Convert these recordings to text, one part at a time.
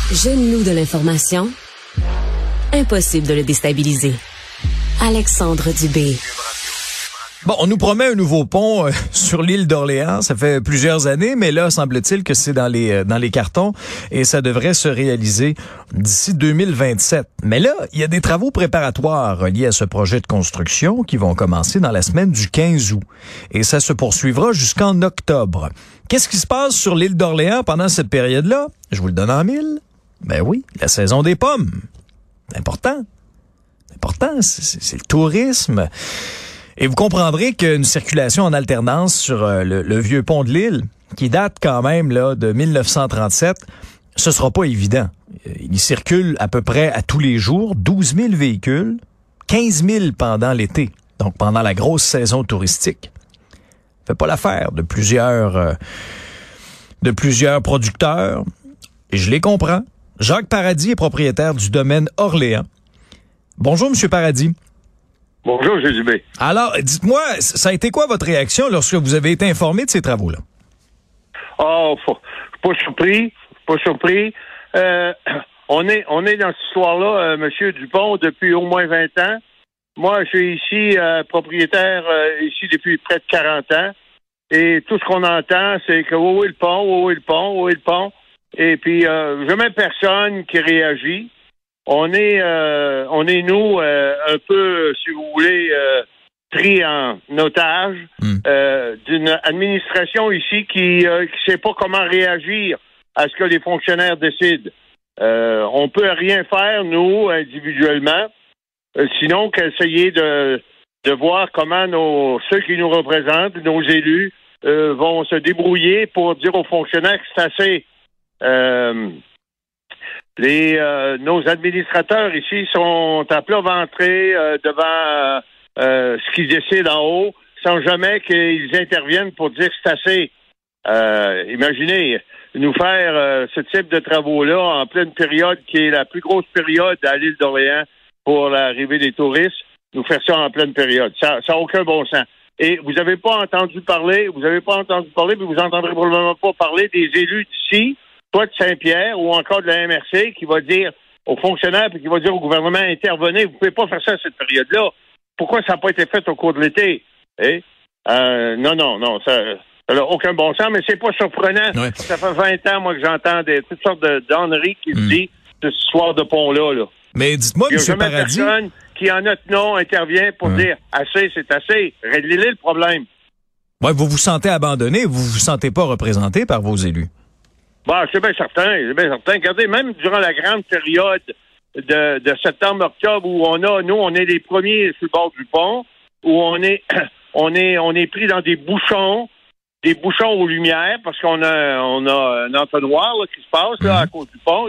Jeune loup de l'information, impossible de le déstabiliser. Alexandre Dubé. Bon, on nous promet un nouveau pont sur l'île d'Orléans. Ça fait plusieurs années, mais là, semble-t-il que c'est dans les cartons et ça devrait se réaliser d'ici 2027. Mais là, il y a des travaux préparatoires liés à ce projet de construction qui vont commencer dans la semaine du 15 août. Et ça se poursuivra jusqu'en octobre. Qu'est-ce qui se passe sur l'île d'Orléans pendant cette période-là? Je vous le donne en mille. Ben oui, la saison des pommes. C'est important. C'est le tourisme. Et vous comprendrez qu'une circulation en alternance sur le vieux pont de l'île, qui date quand même là de 1937, ce sera pas évident. Il circule à peu près à tous les jours, 12 000 véhicules, 15 000 pendant l'été, donc pendant la grosse saison touristique. Fait pas l'affaire de plusieurs producteurs, et je les comprends. Jacques Paradis est propriétaire du domaine Orléans. Bonjour, Monsieur Paradis. Bonjour, Jésus B. Alors, dites-moi, ça a été quoi votre réaction lorsque vous avez été informé de ces travaux-là? Oh, pas surpris. On est dans cette histoire-là, Monsieur Dupont, depuis au moins 20 ans. Moi, je suis ici propriétaire ici depuis près de 40 ans. Et tout ce qu'on entend, c'est que où est le pont? Et puis, jamais personne qui réagit. On est nous un peu, si vous voulez, pris en otage d'une administration ici qui sait pas comment réagir à ce que les fonctionnaires décident. On peut rien faire nous individuellement, sinon qu'essayer de voir comment ceux qui nous représentent, nos élus, vont se débrouiller pour dire aux fonctionnaires que c'est assez. Nos administrateurs ici sont à plat ventré devant ce qu'ils décident en haut, sans jamais qu'ils interviennent pour dire que c'est assez. Imaginez, nous faire ce type de travaux-là en pleine période qui est la plus grosse période à l'île d'Orléans pour l'arrivée des touristes, nous faire ça en pleine période. Ça n'a aucun bon sens. Et vous n'avez pas entendu parler, puis vous n'entendrez probablement pas parler des élus d'ici, soit de Saint-Pierre ou encore de la MRC qui va dire aux fonctionnaires puis qui va dire au gouvernement intervenez, vous pouvez pas faire ça à cette période-là. Pourquoi ça n'a pas été fait au cours de l'été? Non, ça n'a aucun bon sens, mais c'est pas surprenant. Ouais. Ça fait 20 ans, moi, que j'entends toutes sortes de donneries qui se disent de ce soir de pont-là. Là. Mais dites-moi, M. Paradis... personne qui, en notre nom, intervient pour dire assez, c'est assez. Réglez-le le problème. Ouais, vous vous sentez abandonné, vous vous sentez pas représenté par vos élus. C'est bien certain. Regardez, même durant la grande période de septembre-octobre où on est les premiers sur le bord du pont, où on est pris dans des bouchons aux lumières, parce qu'on a un entonnoir là, qui se passe là, à cause du pont.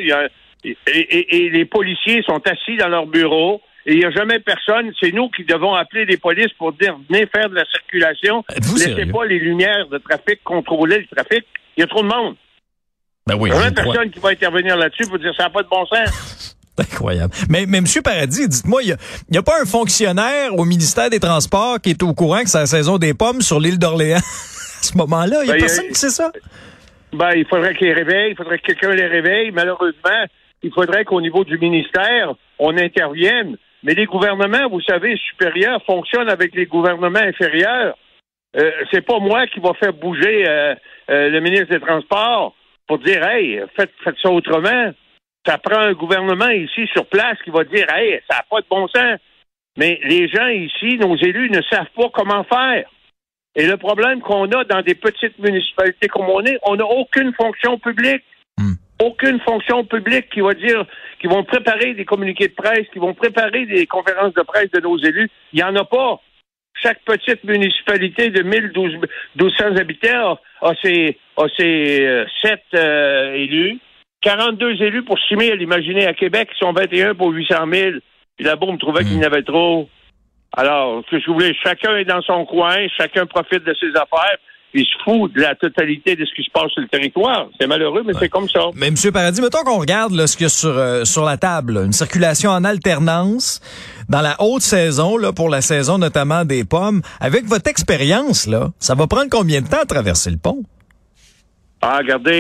Et les policiers sont assis dans leur bureau. Et il n'y a jamais personne. C'est nous qui devons appeler les polices pour dire venez faire de la circulation. Laissez pas les lumières de trafic contrôler le trafic. Il y a trop de monde. Ben oui, il n'y a même personne qui va intervenir là-dessus pour dire ça n'a pas de bon sens. C'est incroyable. Mais M. Paradis, dites-moi, il n'y a pas un fonctionnaire au ministère des Transports qui est au courant que c'est la saison des pommes sur l'île d'Orléans à ce moment-là? Il n'y a personne qui sait ça? Il faudrait qu'ils les réveillent. Il faudrait que quelqu'un les réveille. Malheureusement, il faudrait qu'au niveau du ministère, on intervienne. Mais les gouvernements, vous savez, supérieurs fonctionnent avec les gouvernements inférieurs. C'est pas moi qui va faire bouger le ministre des Transports pour dire, hey, faites ça autrement. Ça prend un gouvernement ici sur place qui va dire, hey, ça n'a pas de bon sens. Mais les gens ici, nos élus, ne savent pas comment faire. Et le problème qu'on a dans des petites municipalités comme on n'a aucune fonction publique. Aucune fonction publique qui va dire, qui vont préparer des communiqués de presse, qui vont préparer des conférences de presse de nos élus. Il n'y en a pas. Chaque petite municipalité de 1200 habitants a ses 7 élus. 42 élus pour 6 000. Imaginez, à Québec, ils sont 21 pour 800 000. Puis là-bas, on me trouvait qu'il y en avait trop. Alors, ce que je voulais, chacun est dans son coin, chacun profite de ses affaires. Il se fout de la totalité de ce qui se passe sur le territoire. C'est malheureux, mais c'est comme ça. Mais M. Paradis, mettons qu'on regarde là, ce qu'il y a sur la table. Là, une circulation en alternance dans la haute saison, là, pour la saison notamment des pommes. Avec votre expérience, là, ça va prendre combien de temps à traverser le pont? Regardez,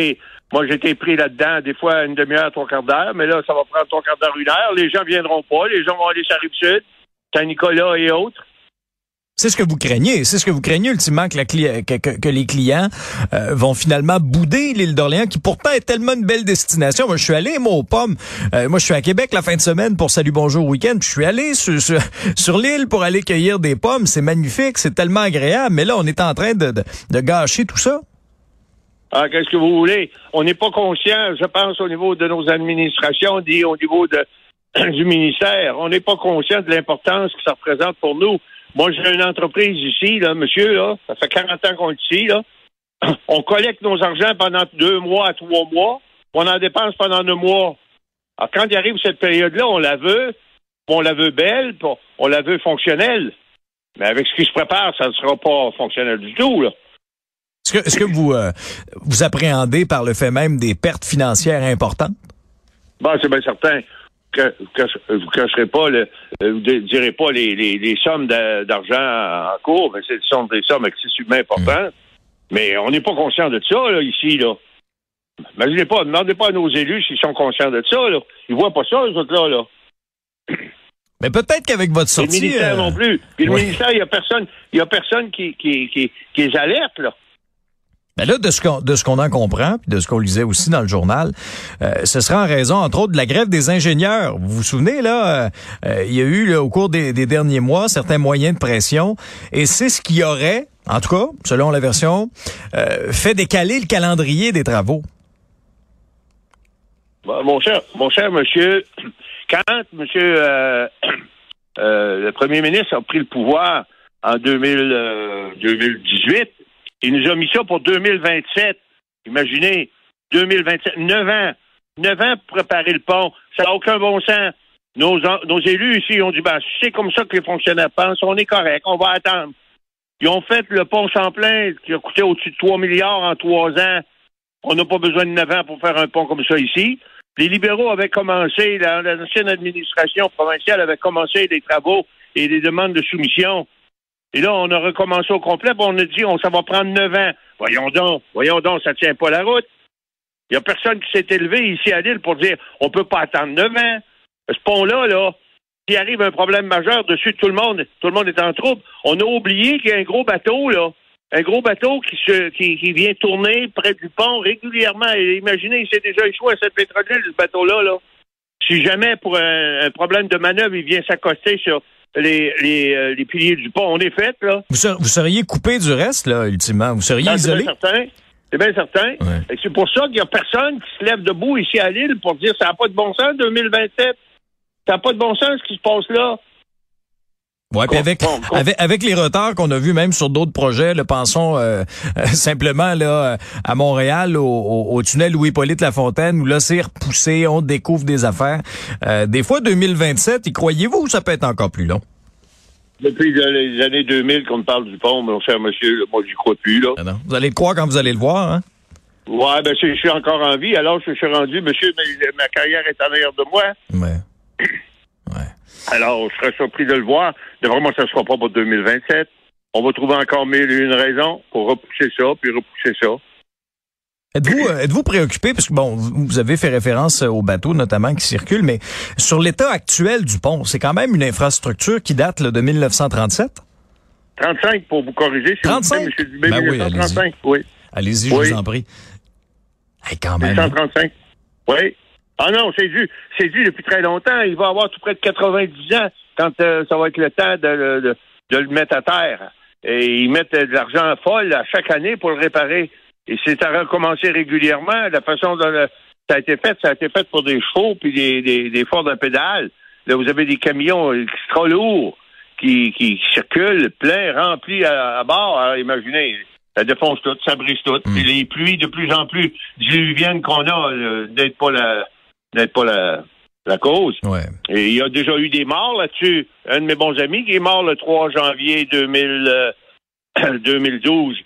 Moi, j'ai été pris là-dedans, des fois, une demi-heure, 3/4 d'heure, mais là, ça va prendre 3/4 d'heure, 1 heure. Les gens viendront pas. Les gens vont aller sur la Rive-Sud, Saint-Nicolas et autres. C'est ce que vous craignez. C'est ce que vous craignez ultimement que les clients vont finalement bouder l'île d'Orléans, qui pourtant est tellement une belle destination. Moi, je suis allé, aux pommes. Moi, je suis à Québec la fin de semaine pour Salut Bonjour Week-end. Je suis allé sur l'île pour aller cueillir des pommes. C'est magnifique, c'est tellement agréable. Mais là, on est en train de gâcher tout ça. Ah, qu'est-ce que vous voulez? On n'est pas conscient, je pense, au niveau de nos administrations, au niveau du ministère. On n'est pas conscient de l'importance que ça représente pour nous. Moi, j'ai une entreprise ici, là, monsieur, là, ça fait 40 ans qu'on est ici, là. On collecte nos argents pendant 2 mois à 3 mois, on en dépense pendant 2 mois. Alors, quand il arrive cette période-là, on la veut belle, on la veut fonctionnelle. Mais avec ce qui se prépare, ça ne sera pas fonctionnel du tout, là. Est-ce que vous appréhendez par le fait même des pertes financières importantes? Ben, c'est bien certain. Vous cacherez pas, vous direz pas les sommes d'argent en cours, mais ce sont des sommes excessivement importantes. Mais on n'est pas conscient de ça, là, ici, là. Imaginez pas, demandez pas à nos élus s'ils sont conscients de ça, là. Ils voient pas ça, eux autres, là. Mais peut-être qu'avec votre sortie... Le ministère non plus. Puis le ministère, il y a personne qui les alerte, là. Ben là, de ce qu'on en comprend, puis de ce qu'on lisait aussi dans le journal, ce sera en raison, entre autres, de la grève des ingénieurs. Vous vous souvenez, là, il y a eu, là, au cours des derniers mois, certains moyens de pression, et c'est ce qui aurait, en tout cas, selon la version, fait décaler le calendrier des travaux. Bon, mon cher monsieur, quand le premier ministre a pris le pouvoir en 2018, il nous a mis ça pour 2027. Imaginez, 2027, 9 ans. 9 ans pour préparer le pont. Ça n'a aucun bon sens. Nos élus ici ont dit, c'est comme ça que les fonctionnaires pensent. On est correct, on va attendre. Ils ont fait le pont Champlain qui a coûté au-dessus de 3 milliards en 3 ans. On n'a pas besoin de 9 ans pour faire un pont comme ça ici. Les libéraux avaient commencé, l'ancienne administration provinciale avait commencé les travaux et les demandes de soumission. Et là, on a recommencé au complet, puis on a dit, ça va prendre 9 ans. Voyons donc, ça tient pas la route. Il y a personne qui s'est élevé ici à l'île pour dire, on peut pas attendre 9 ans. Ce pont-là, là, s'il arrive un problème majeur dessus, tout le monde est en trouble. On a oublié qu'il y a un gros bateau, là. Un gros bateau qui vient tourner près du pont régulièrement. Et imaginez, il s'est déjà échoué à cette pétrolière, ce bateau-là, là. Si jamais, pour un problème de manœuvre, il vient s'accoster sur les piliers du pont, on est fait, là. Vous seriez coupé du reste, là, ultimement. Vous seriez isolé? C'est bien certain. Ouais. Et c'est pour ça qu'il n'y a personne qui se lève debout ici à l'île pour dire ça n'a pas de bon sens, 2027. Ça n'a pas de bon sens, ce qui se passe là. Ouais, puis avec les retards qu'on a vus même sur d'autres projets, là, pensons simplement là à Montréal au tunnel Louis-Hippolyte Lafontaine, où là c'est repoussé, on découvre des affaires. Des fois 2027, y croyez-vous, ou ça peut être encore plus long? Depuis les années 2000 qu'on parle du pont, mon cher monsieur, moi j'y crois plus, là. Ah non. Vous allez le croire quand vous allez le voir, hein? Ouais, je suis encore en vie, alors je suis rendu, monsieur, ma carrière est en arrière de moi. Ouais. Alors, je serais surpris de le voir. Vraiment, ça ne sera pas pour 2027. On va trouver encore 1001 raisons pour repousser ça, puis repousser ça. Êtes-vous préoccupé, parce que bon, vous avez fait référence aux bateaux notamment qui circulent, mais sur l'état actuel du pont, c'est quand même une infrastructure qui date là, de 1937? 35 pour vous corriger. Si 35? vous plaît, M. Dubé, Ben oui, 1935, oui. Allez-y, je vous en prie. Hey, quand même. 1935, oui. Ah non, c'est dû depuis très longtemps. Il va avoir tout près de 90 ans quand ça va être le temps de le mettre à terre. Et ils mettent de l'argent folle à chaque année pour le réparer. Et c'est à recommencer régulièrement. La façon dont ça a été fait pour des chevaux puis des forts d'un pédale. Là, vous avez des camions extra lourds qui circulent plein, remplis à bord. Alors, imaginez, ça défonce tout, ça brise tout. Et les pluies de plus en plus diluviennes qu'on a n'aident pas la cause. Ouais. Et il y a déjà eu des morts là-dessus. Un de mes bons amis qui est mort le 3 janvier 2012.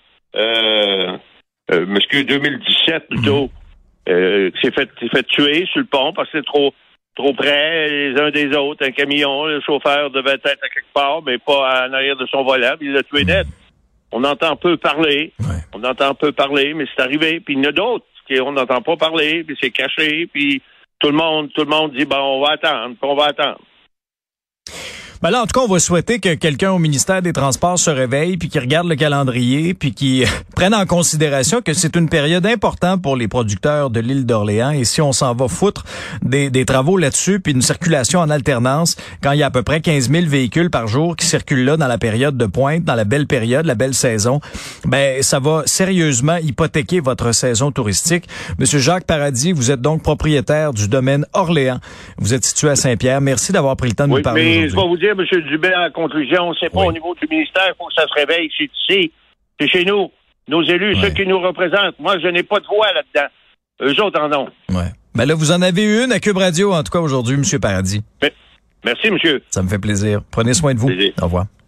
2017 plutôt. S'est fait tuer sur le pont parce que c'est trop près les uns des autres. Un camion, le chauffeur devait être à quelque part, mais pas en arrière de son volant. Puis il l'a tué net. On entend peu parler. Ouais. On entend peu parler, mais c'est arrivé. Puis il y en a d'autres qu'on n'entend pas parler, puis c'est caché, puis tout le monde dit, bon, on va attendre. Ben là, en tout cas, on va souhaiter que quelqu'un au ministère des Transports se réveille, puis qu'il regarde le calendrier, puis qu'il prenne en considération que c'est une période importante pour les producteurs de l'île d'Orléans. Et si on s'en va foutre des travaux là-dessus, puis une circulation en alternance, quand il y a à peu près 15 000 véhicules par jour qui circulent là dans la période de pointe, dans la belle période, la belle saison, ben ça va sérieusement hypothéquer votre saison touristique. Monsieur Jacques Paradis, vous êtes donc propriétaire du domaine Orléans. Vous êtes situé à Saint-Pierre. Merci d'avoir pris le temps de nous parler aujourd'hui. Je vais vous dire, M. Dubé, en conclusion, c'est pas au niveau du ministère, il faut que ça se réveille. C'est ici, c'est chez nous, nos élus, ceux qui nous représentent. Moi, je n'ai pas de voix là-dedans. Eux autres en ont. Ouais. Ben là, vous en avez une à Cube Radio, en tout cas aujourd'hui, M. Paradis. Merci, monsieur. Ça me fait plaisir. Prenez soin de vous. Au revoir.